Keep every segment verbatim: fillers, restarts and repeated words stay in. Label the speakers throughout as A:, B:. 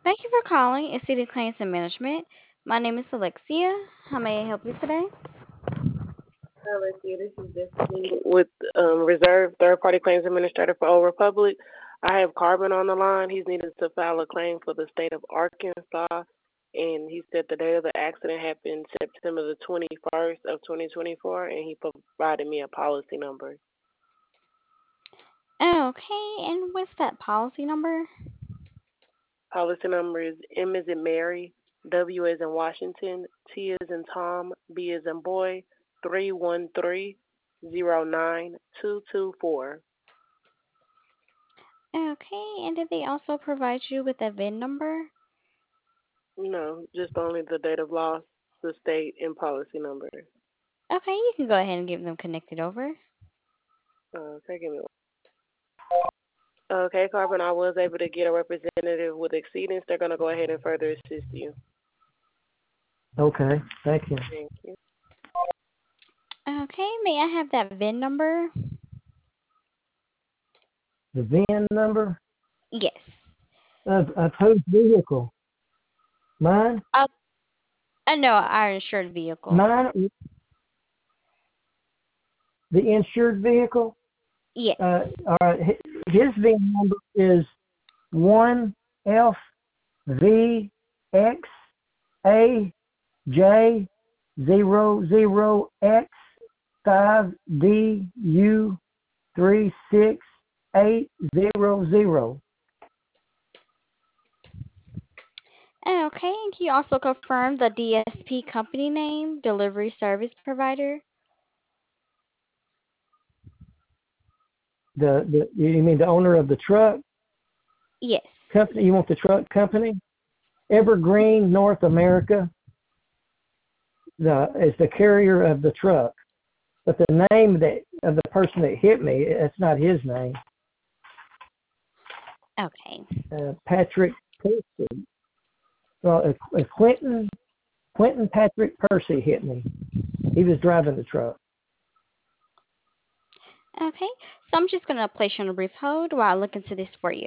A: Thank you for calling Exceeding Claims and Management. My name is Alexia. How may I help you today?
B: Hi, Alexia. This is Destiny with um, Reserve Third Party Claims Administrator for Old Republic. I have Carbon on the line. He's needed to file a claim for the state of Arkansas, and he said the day of the accident happened September the twenty-first of twenty twenty-four, and he provided me a policy number.
A: Okay, and what's that policy number?
B: Policy number is M as in Mary, W as in Washington, T as in Tom, B as in boy, three one three zero nine two two four.
A: Okay, and did they also provide you with a V I N number?
B: No, just only the date of loss, the state, and policy number.
A: Okay, you can go ahead and get them connected over.
B: Uh, okay, give me one. Okay, Carbon, I was able to get a representative with Exceedance. They're going to go ahead and further assist you.
C: Okay, thank you.
B: Thank you.
A: Okay, may I have that V I N number?
C: The V I N number
A: Yes.
C: of, of whose vehicle? Mine?
A: Uh, uh, no, our insured vehicle.
C: Mine? The insured vehicle?
A: Yes.
C: Uh, all right. His V I N number is one F V X A J zero zero X five D U three six eight zero zero.
A: Okay, and can you also confirm the D S P company name, delivery service provider?
C: The the you mean the owner of the truck
A: Yes.
C: company? You want the truck company? Evergreen North America. The is the carrier of the truck, but the name that of the person that hit me, it's not his name.
A: Okay.
C: Uh, Patrick Percy. Well, uh, uh, Quentin Quentin Patrick Percy hit me. He was driving the truck.
A: Okay, so I'm just going to place you on a brief hold while I look into this for you.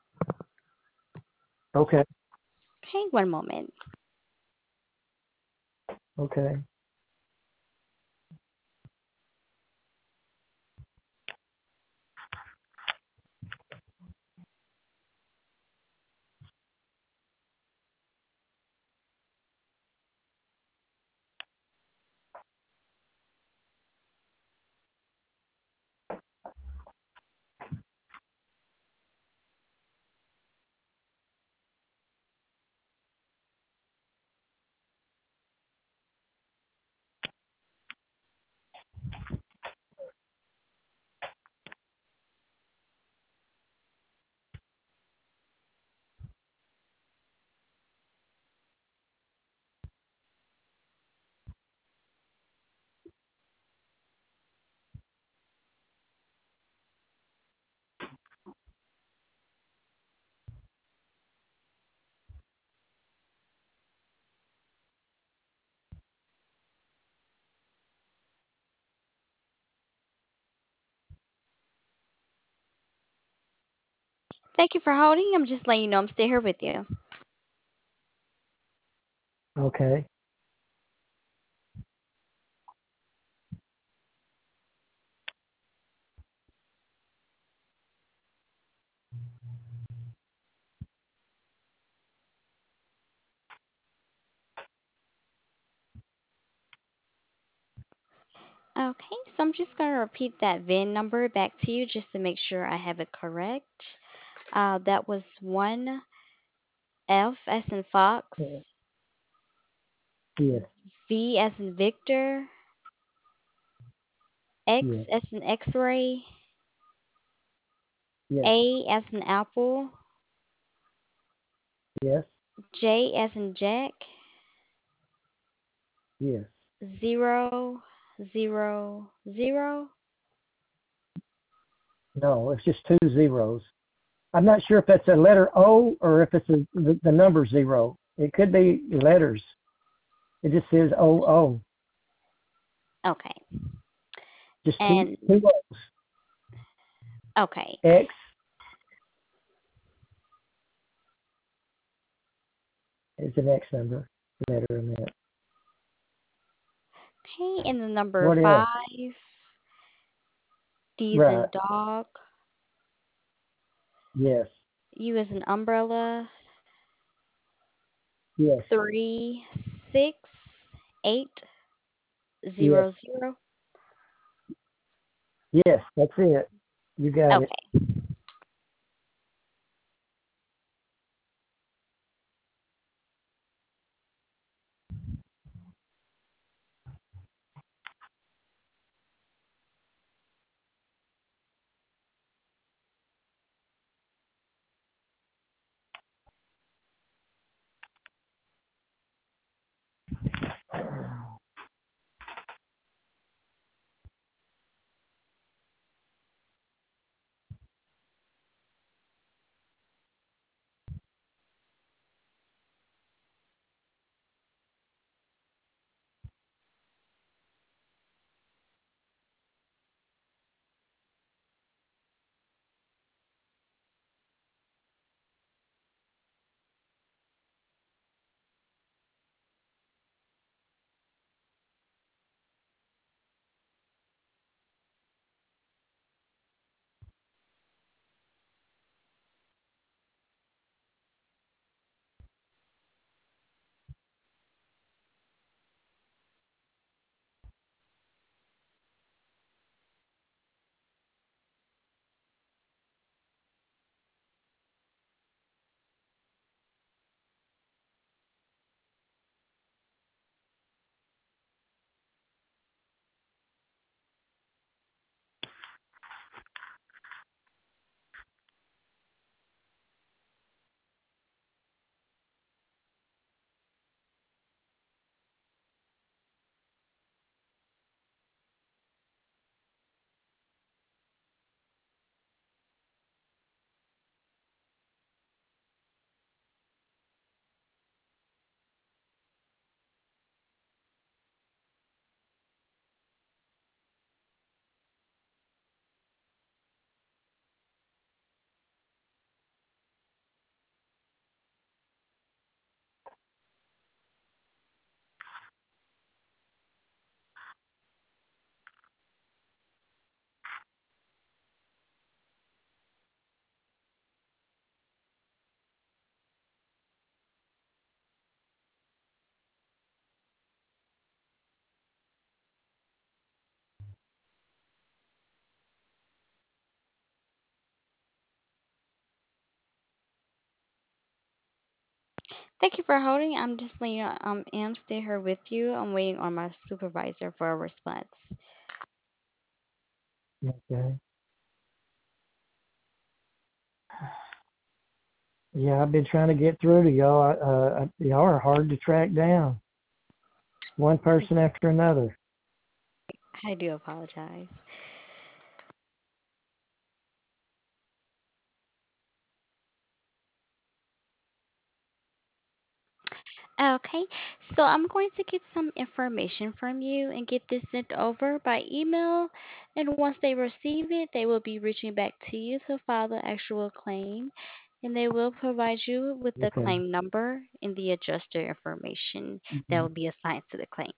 C: Okay.
A: Okay, one moment.
C: Okay.
A: Thank you for holding. I'm just letting you know I'm still here with you.
C: Okay.
A: Okay, so I'm just going to repeat that V I N number back to you just to make sure I have it correct. Uh, that was one F as in Fox,
C: Yes.
A: V as in Victor, X
C: Yes.
A: as in X-ray,
C: Yes.
A: A as in Apple,
C: Yes.
A: J as in Jack,
C: Yes.
A: zero, zero, zero.
C: No, it's just two zeros. I'm not sure if that's a letter O or if it's a, the, the number zero. It could be letters. It just says O O.
A: Okay,
C: Just two
A: and
C: two O's.
A: okay,
C: X is the next number. Letter in it.
A: Okay, and the number
C: What else?
A: five, D as in
C: Right.
A: dog,
C: Yes.
A: U as an umbrella,
C: Yes.
A: three, six, eight,
C: Yes.
A: zero, zero.
C: Yes. That's it. You got it.
A: Okay. Thank you for holding. I'm just letting you know, um, am still here with you. I'm waiting on my supervisor for a response.
C: Okay. Yeah, I've been trying to get through to y'all. Uh, y'all are hard to track down. One person after another.
A: I do apologize. Okay, so I'm going to get some information from you and get this sent over by email. And once they receive it, they will be reaching back to you to file the actual claim. And they will provide you with the
C: Okay.
A: claim number and the adjuster information that
C: Mhm.
A: will be assigned to the claim.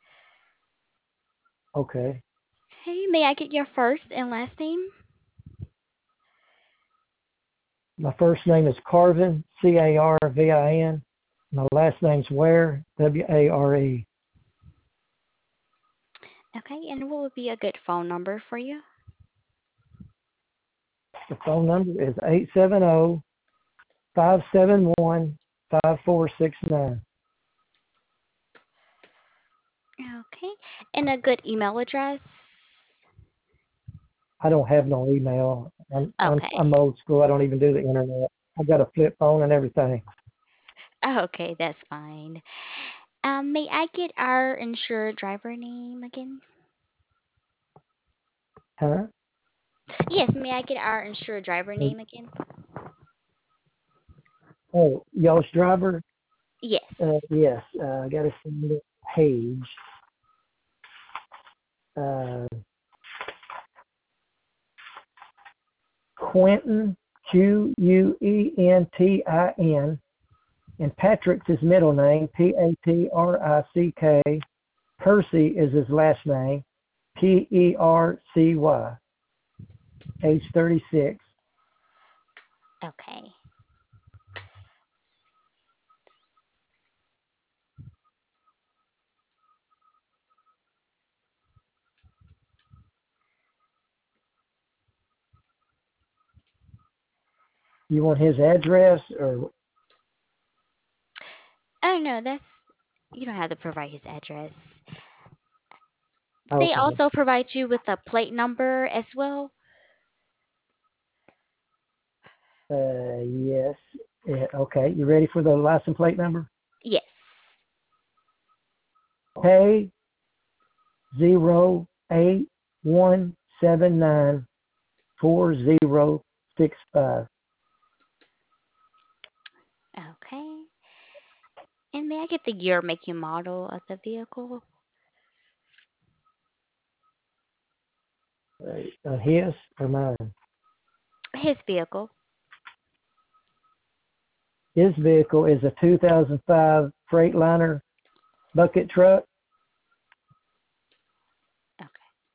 C: Okay.
A: Hey, may I get your first and last name?
C: My first name is Carvin, C A R V I N. My last name's Ware, W A R E.
A: Okay, and what would be a good phone number for you?
C: The phone number is eight seven zero, five seven one, five four six nine.
A: Okay, and a good email address?
C: I don't have no email. I'm, I'm,
A: Okay.
C: I'm old school. I don't even do the internet. I got a flip phone and everything.
A: Okay, that's fine. Um, may I get our insured driver name again?
C: Huh?
A: Yes, may I get our insured driver name again?
C: Oh, y'all's driver?
A: Yes.
C: Uh, yes. Uh, I got to send the page. Uh, Quentin, Q U E N T I N, And Patrick's his middle name, P A T R I C K. Percy is his last name, P E R C Y. Age thirty-six.
A: Okay.
C: You want his address or?
A: Oh no, that's you don't have to provide his address. They
C: Okay.
A: also provide you with a plate number as well.
C: Uh, yes. Yeah, okay. You ready for the license plate number?
A: Yes.
C: K zero eight one seven nine four zero six five.
A: Okay. And may I get the year, make, and model of the vehicle?
C: Uh, his or mine?
A: His vehicle.
C: His vehicle is a two thousand five Freightliner bucket truck.
A: Okay.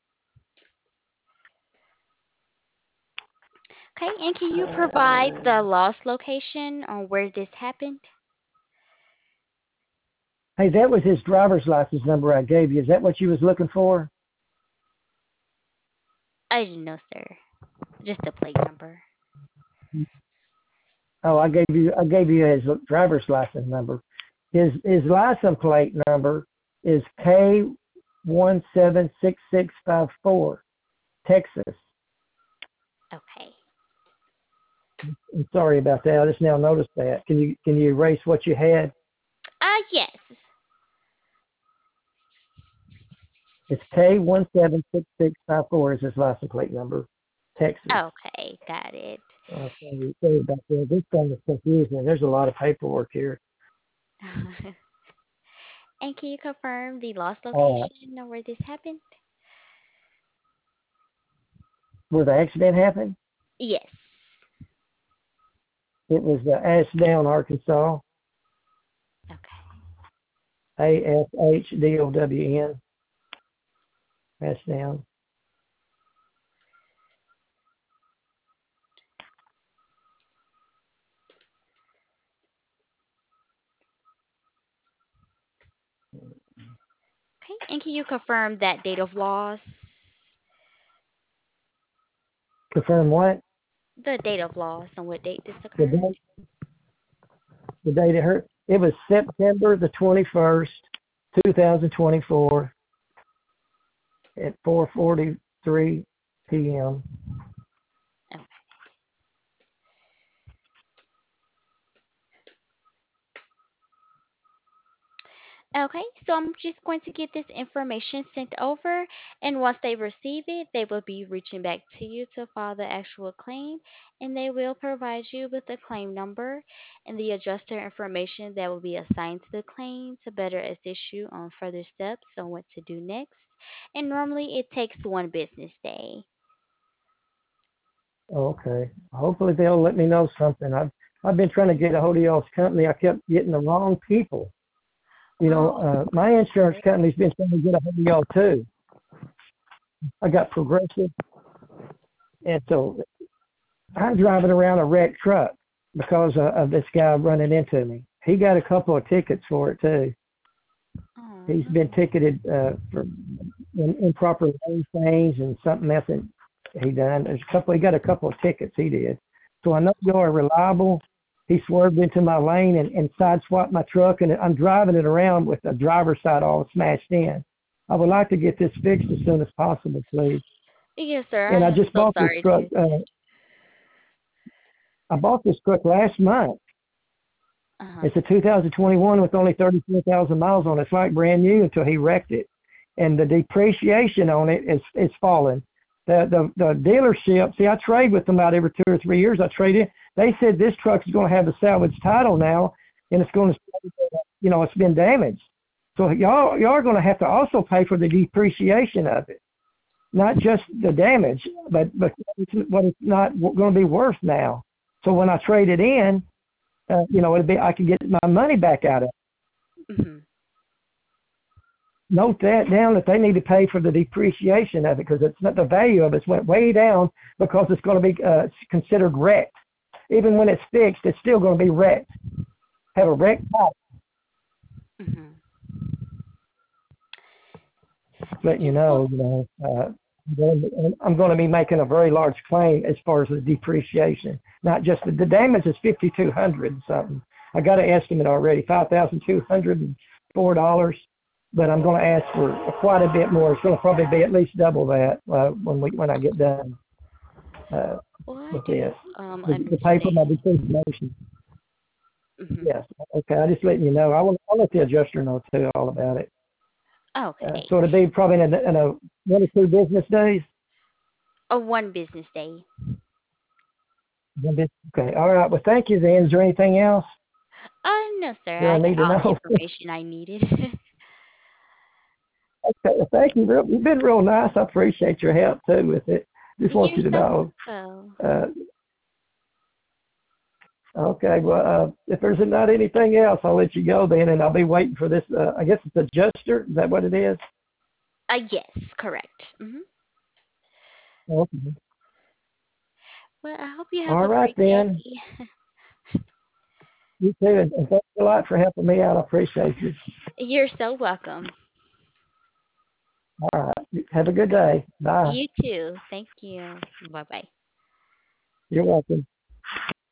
A: Okay, and can you provide the lost location on where this happened?
C: Hey, that was his driver's license number I gave you. Is that what you was looking for?
A: I didn't know, sir. Just the plate number.
C: Oh, I gave you I gave you his driver's license number. His his license plate number is K one seven six six five four, Texas.
A: Okay.
C: I'm sorry about that. I just now noticed that. Can you can you erase what you had?
A: Uh, yes.
C: It's K one seven six six five four is his license plate number, Texas.
A: Okay, got it.
C: Okay, sorry about that. This thing is confusing. There's a lot of paperwork here.
A: And can you confirm the lost
C: All right.
A: location of where this happened?
C: Where the accident happened?
A: Yes.
C: It was uh, Ashdown, Arkansas.
A: Okay.
C: A S H D O W N. Ashdown.
A: Okay, and can you confirm that date of loss?
C: Confirm what?
A: The date of loss and what date this
C: The
A: occurred?
C: date, the date it hurt? It was September the twenty-first, twenty twenty-four at four forty-three p.m.
A: Okay. Okay, so I'm just going to get this information sent over, and once they receive it, they will be reaching back to you to file the actual claim, and they will provide you with the claim number and the adjuster information that will be assigned to the claim to better assist you on further steps on what to do next. And normally it takes one business day.
C: Okay. Hopefully they'll let me know something. I've I've been trying to get a hold of y'all's company. I kept getting the wrong people. You know,
A: Oh,
C: uh, my insurance company's been trying to get a hold of y'all too. I got Progressive, and so I'm driving around a wrecked truck because of, of this guy running into me. He got a couple of tickets for it too.
A: oh
C: He's
A: no.
C: been ticketed uh, for in, improper lane things and something else that he done. There's a couple. He got a couple of tickets. He did. So I know you are reliable. He swerved into my lane and, and sideswiped my truck, and I'm driving it around with the driver's side all smashed in. I would like to get this fixed as soon as possible, please.
A: Yes, sir.
C: And
A: I
C: I
A: am
C: just
A: so
C: bought this
A: sorry to
C: truck.
A: hear
C: Uh,
A: that.
C: I bought this truck last month.
A: Uh-huh.
C: It's a two thousand twenty-one with only thirty-four thousand miles on it. It's like brand new until he wrecked it. And the depreciation on it is is falling. The, the the dealership, see, I trade with them about every two or three years. I trade it. They said this truck is going to have a salvage title now, and it's going to, you know, it's been damaged. So y'all y'all are going to have to also pay for the depreciation of it, not just the damage, but but it's, what it's not going to be worth now. So when I trade it in, uh, you know, it'd be I could get my money back out of it.
A: Mm-hmm.
C: Note that down that they need to pay for the depreciation of it because it's not the value of it went way down because it's going to be uh, considered wrecked. Even when it's fixed, it's still going to be wrecked. Have a wrecked house.
A: Mm-hmm.
C: Letting you know, you know, uh, I'm going to be making a very large claim as far as the depreciation. Not just the, the damage is fifty-two hundred something. I got an estimate already, five thousand two hundred four dollars. But I'm going to ask for quite a bit more. It's going to probably be at least double that uh, when we when I get done uh,
A: Well, I
C: with
A: do
C: this.
A: um
C: The, the pay for my
A: understand.
C: depreciation.
A: Mm-hmm.
C: Yes. Okay. I just letting you know. I will. I'll let the adjuster know too all about it. Uh,
A: Okay.
C: so it'll be probably in a, in a one or two business days.
A: Oh, one business day.
C: One bus- Okay. All right. Well, thank you. Then, is there anything else
A: Oh, no, sir.
C: that I
A: I got
C: need to
A: all the
C: know?
A: information I needed.
C: Okay. Well, thank you. Real, you've been real nice. I appreciate your help too with it. Just want
A: You're
C: you to
A: so
C: know.
A: welcome.
C: Uh, Okay, well, uh, if there's not anything else, I'll let you go then, and I'll be waiting for this. Uh, I guess it's adjuster. Is that what it is?
A: Uh, yes, correct. Mm-hmm.
C: Okay.
A: Well, I hope you have
C: All
A: a
C: right
A: great
C: then.
A: day.
C: You too, and and thanks a lot for helping me out. I appreciate you.
A: You're so welcome.
C: All right. Have a good day. Bye.
A: You too. Thank you. Bye bye.
C: You're welcome.